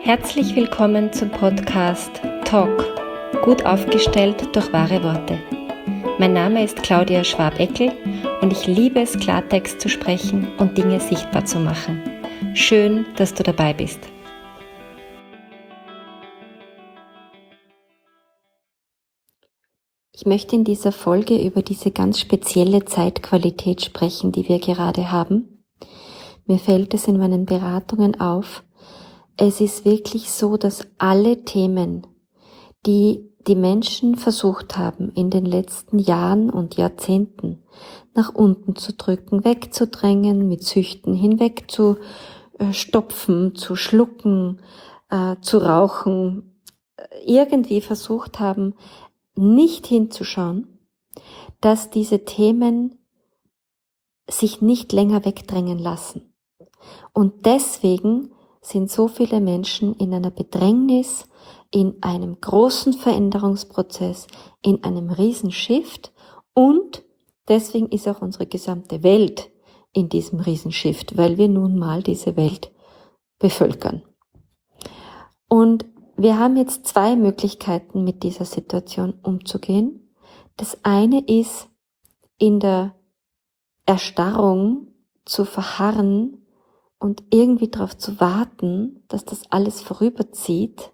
Herzlich willkommen zum Podcast Talk, gut aufgestellt durch wahre Worte. Mein Name ist Claudia Schwab-Eckel und ich liebe es, Klartext zu sprechen und Dinge sichtbar zu machen. Schön, dass du dabei bist. Ich möchte in dieser Folge über diese ganz spezielle Zeitqualität sprechen, die wir gerade haben. Mir fällt es in meinen Beratungen auf, es ist wirklich so, dass alle Themen, die die Menschen versucht haben, in den letzten Jahren und Jahrzehnten nach unten zu drücken, wegzudrängen, mit Süchten hinweg zu stopfen, zu schlucken, zu rauchen, irgendwie versucht haben, nicht hinzuschauen, dass diese Themen sich nicht länger wegdrängen lassen. Und deswegen sind so viele Menschen in einer Bedrängnis, in einem großen Veränderungsprozess, in einem Riesenshift, und deswegen ist auch unsere gesamte Welt in diesem Riesenshift, weil wir nun mal diese Welt bevölkern. Und wir haben jetzt zwei Möglichkeiten, mit dieser Situation umzugehen. Das eine ist, in der Erstarrung zu verharren und irgendwie darauf zu warten, dass das alles vorüberzieht,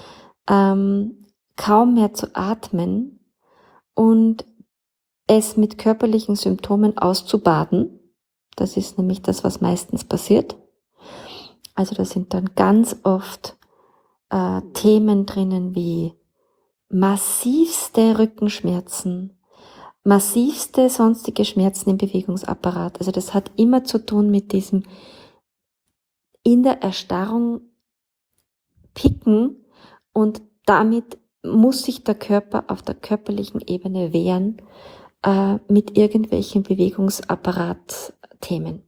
kaum mehr zu atmen und es mit körperlichen Symptomen auszubaden. Das ist nämlich das, was meistens passiert. Also da sind dann ganz oft Themen drinnen wie massivste Rückenschmerzen, massivste sonstige Schmerzen im Bewegungsapparat. Also das hat immer zu tun mit diesem in der Erstarrung picken, und damit muss sich der Körper auf der körperlichen Ebene wehren mit irgendwelchen Bewegungsapparat-Themen.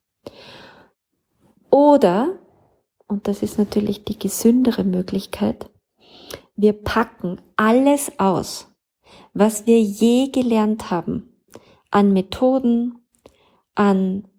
Oder, und das ist natürlich die gesündere Möglichkeit, wir packen alles aus, was wir je gelernt haben, an Methoden, an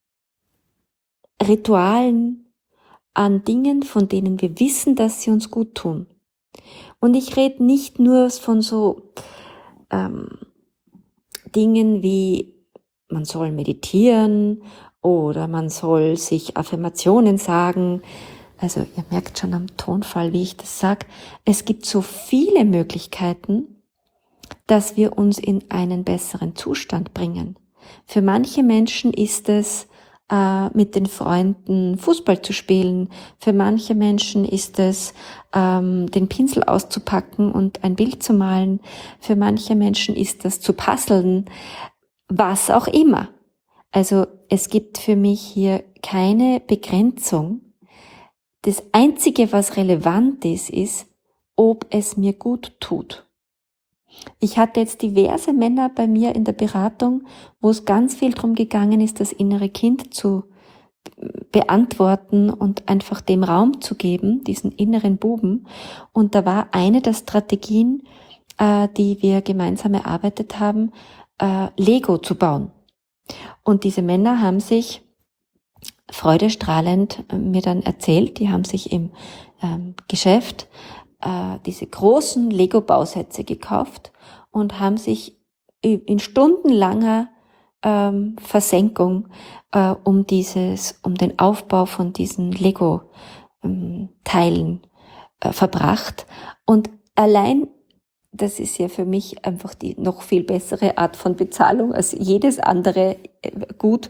Ritualen, an Dingen, von denen wir wissen, dass sie uns gut tun. Und ich rede nicht nur von so Dingen wie, man soll meditieren oder man soll sich Affirmationen sagen. Also ihr merkt schon am Tonfall, wie ich das sage. Es gibt so viele Möglichkeiten, dass wir uns in einen besseren Zustand bringen. Für manche Menschen ist es mit den Freunden Fußball zu spielen. Für manche Menschen ist es, den Pinsel auszupacken und ein Bild zu malen. Für manche Menschen ist das zu puzzeln, was auch immer. Also es gibt für mich hier keine Begrenzung. Das Einzige, was relevant ist, ob es mir gut tut. Ich hatte jetzt diverse Männer bei mir in der Beratung, wo es ganz viel darum gegangen ist, das innere Kind zu beantworten und einfach dem Raum zu geben, diesen inneren Buben. Und da war eine der Strategien, die wir gemeinsam erarbeitet haben, Lego zu bauen. Und diese Männer haben sich freudestrahlend mir dann erzählt, die haben sich im Geschäft diese großen Lego-Bausätze gekauft und haben sich in stundenlanger Versenkung um den Aufbau von diesen Lego-Teilen verbracht. Und allein, das ist ja für mich einfach die noch viel bessere Art von Bezahlung als jedes andere Gut.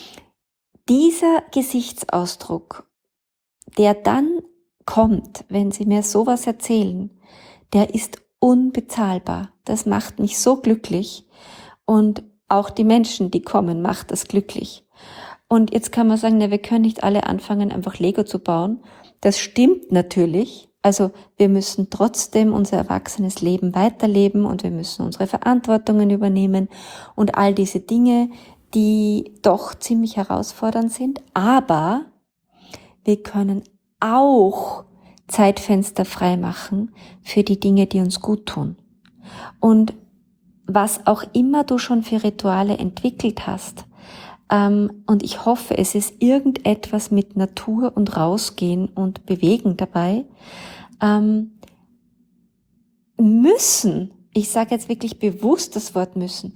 Dieser Gesichtsausdruck, der dann kommt, wenn sie mir sowas erzählen, der ist unbezahlbar. Das macht mich so glücklich, und auch die Menschen, die kommen, macht das glücklich. Und jetzt kann man sagen, wir können nicht alle anfangen, einfach Lego zu bauen. Das stimmt natürlich. Also wir müssen trotzdem unser erwachsenes Leben weiterleben und wir müssen unsere Verantwortungen übernehmen und all diese Dinge, die doch ziemlich herausfordernd sind. Aber wir können auch Zeitfenster freimachen für die Dinge, die uns gut tun. Und was auch immer du schon für Rituale entwickelt hast, Und ich hoffe, es ist irgendetwas mit Natur und Rausgehen und Bewegen dabei. Müssen, ich sage jetzt wirklich bewusst das Wort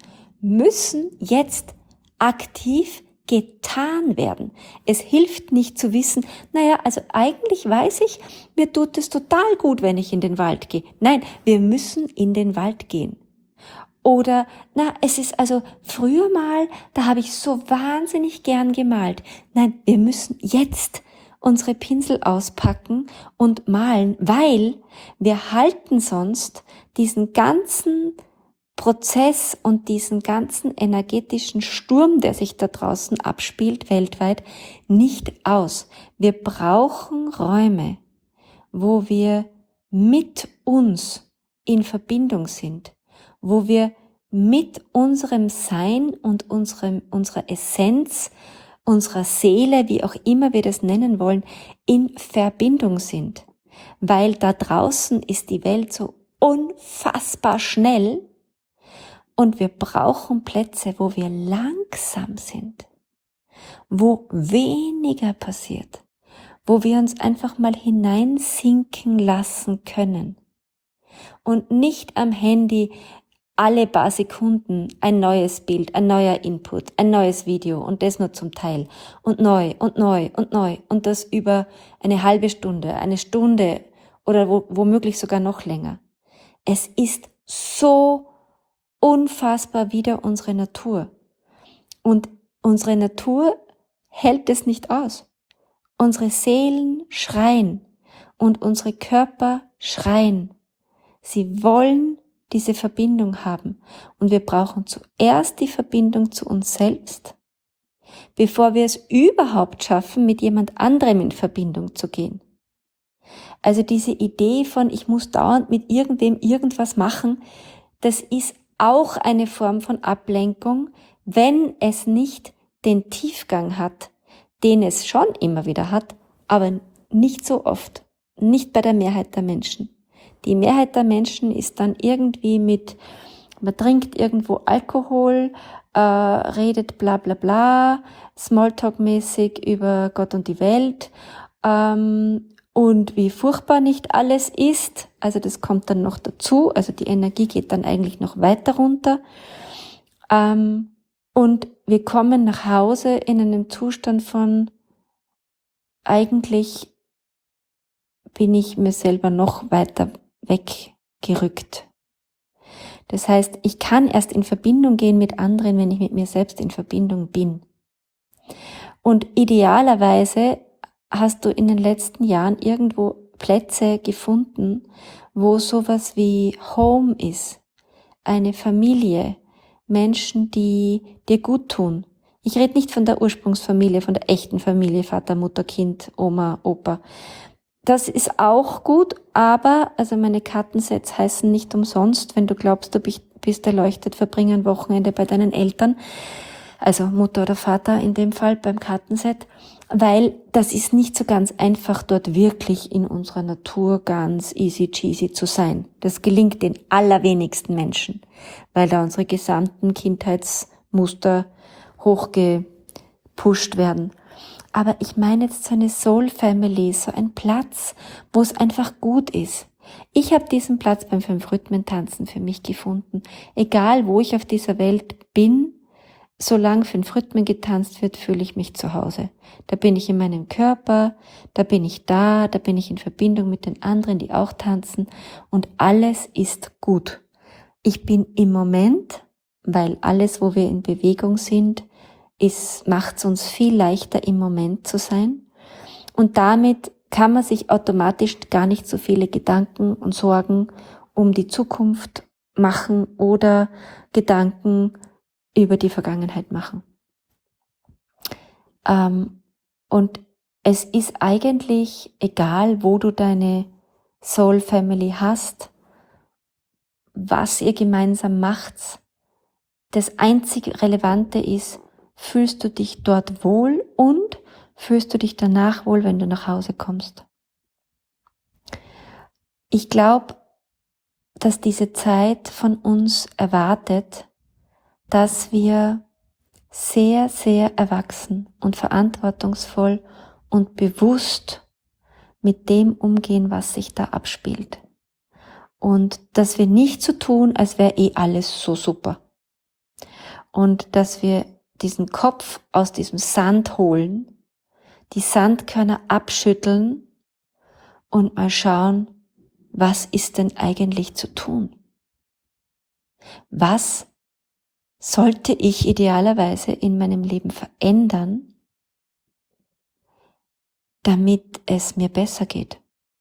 müssen jetzt aktiv getan werden. Es hilft nicht zu wissen, naja, also eigentlich weiß ich, mir tut es total gut, wenn ich in den Wald gehe. Nein, wir müssen in den Wald gehen. Oder, es ist also früher mal, da habe ich so wahnsinnig gern gemalt. Nein, wir müssen jetzt unsere Pinsel auspacken und malen, weil wir halten sonst diesen ganzen Prozess und diesen ganzen energetischen Sturm, der sich da draußen abspielt, weltweit, nicht aus. Wir brauchen Räume, wo wir mit uns in Verbindung sind, wo wir mit unserem Sein und unserer Essenz, unserer Seele, wie auch immer wir das nennen wollen, in Verbindung sind. Weil da draußen ist die Welt so unfassbar schnell und wir brauchen Plätze, wo wir langsam sind, wo weniger passiert, wo wir uns einfach mal hineinsinken lassen können und nicht am Handy alle paar Sekunden ein neues Bild, ein neuer Input, ein neues Video und das nur zum Teil und neu und neu und neu und das über eine halbe Stunde, eine Stunde oder womöglich sogar noch länger. Es ist so unfassbar wider unsere Natur und unsere Natur hält es nicht aus. Unsere Seelen schreien und unsere Körper schreien. Sie wollen diese Verbindung haben. Und wir brauchen zuerst die Verbindung zu uns selbst, bevor wir es überhaupt schaffen, mit jemand anderem in Verbindung zu gehen. Also diese Idee von, ich muss dauernd mit irgendwem irgendwas machen, das ist auch eine Form von Ablenkung, wenn es nicht den Tiefgang hat, den es schon immer wieder hat, aber nicht so oft, nicht bei der Mehrheit der Menschen. Die Mehrheit der Menschen ist dann irgendwie man trinkt irgendwo Alkohol, redet bla bla bla, Smalltalk-mäßig über Gott und die Welt und wie furchtbar nicht alles ist. Also das kommt dann noch dazu, also die Energie geht dann eigentlich noch weiter runter. Und wir kommen nach Hause in einem Zustand von, eigentlich bin ich mir selber noch weiter weggerückt. Das heißt, ich kann erst in Verbindung gehen mit anderen, wenn ich mit mir selbst in Verbindung bin. Und idealerweise hast du in den letzten Jahren irgendwo Plätze gefunden, wo sowas wie Home ist, eine Familie, Menschen, die dir gut tun. Ich rede nicht von der Ursprungsfamilie, von der echten Familie, Vater, Mutter, Kind, Oma, Opa. Das ist auch gut, aber, also meine Kartensets heißen nicht umsonst, wenn du glaubst, du bist erleuchtet, verbring ein Wochenende bei deinen Eltern, also Mutter oder Vater in dem Fall beim Kartenset, weil das ist nicht so ganz einfach, dort wirklich in unserer Natur ganz easy cheesy zu sein. Das gelingt den allerwenigsten Menschen, weil da unsere gesamten Kindheitsmuster hochgepusht werden. Aber ich meine jetzt so eine Soul Family, so ein Platz, wo es einfach gut ist. Ich habe diesen Platz beim 5-Rhythmen-Tanzen für mich gefunden. Egal, wo ich auf dieser Welt bin, solange 5 Rhythmen getanzt wird, fühle ich mich zu Hause. Da bin ich in meinem Körper, da bin ich da bin ich in Verbindung mit den anderen, die auch tanzen und alles ist gut. Ich bin im Moment, weil alles, wo wir in Bewegung sind, macht es uns viel leichter, im Moment zu sein. Und damit kann man sich automatisch gar nicht so viele Gedanken und Sorgen um die Zukunft machen oder Gedanken über die Vergangenheit machen. Und es ist eigentlich egal, wo du deine Soul Family hast, was ihr gemeinsam macht. Das einzig Relevante ist, fühlst du dich dort wohl und fühlst du dich danach wohl, wenn du nach Hause kommst. Ich glaube, dass diese Zeit von uns erwartet, dass wir sehr, sehr erwachsen und verantwortungsvoll und bewusst mit dem umgehen, was sich da abspielt. Und dass wir nicht so tun, als wäre alles so super. Und dass wir diesen Kopf aus diesem Sand holen, die Sandkörner abschütteln und mal schauen, was ist denn eigentlich zu tun? Was sollte ich idealerweise in meinem Leben verändern, damit es mir besser geht?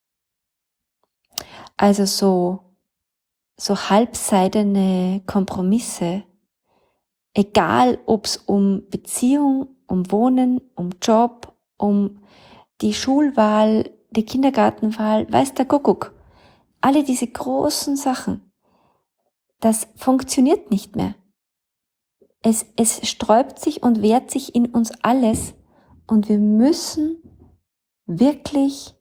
Also so halbseidene Kompromisse, egal ob es um Beziehung, um Wohnen, um Job, um die Schulwahl, die Kindergartenwahl, weiß der Kuckuck, alle diese großen Sachen, das funktioniert nicht mehr. Es sträubt sich und wehrt sich in uns alles und wir müssen wirklich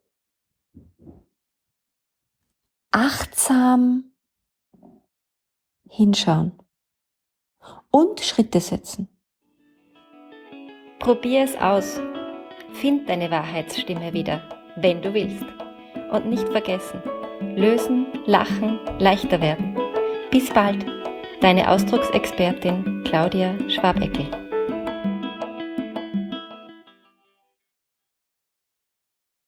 achtsam hinschauen und Schritte setzen. Probier es aus. Find deine Wahrheitsstimme wieder, wenn du willst. Und nicht vergessen, lösen, lachen, leichter werden. Bis bald, deine Ausdrucksexpertin Claudia Schwabeckel.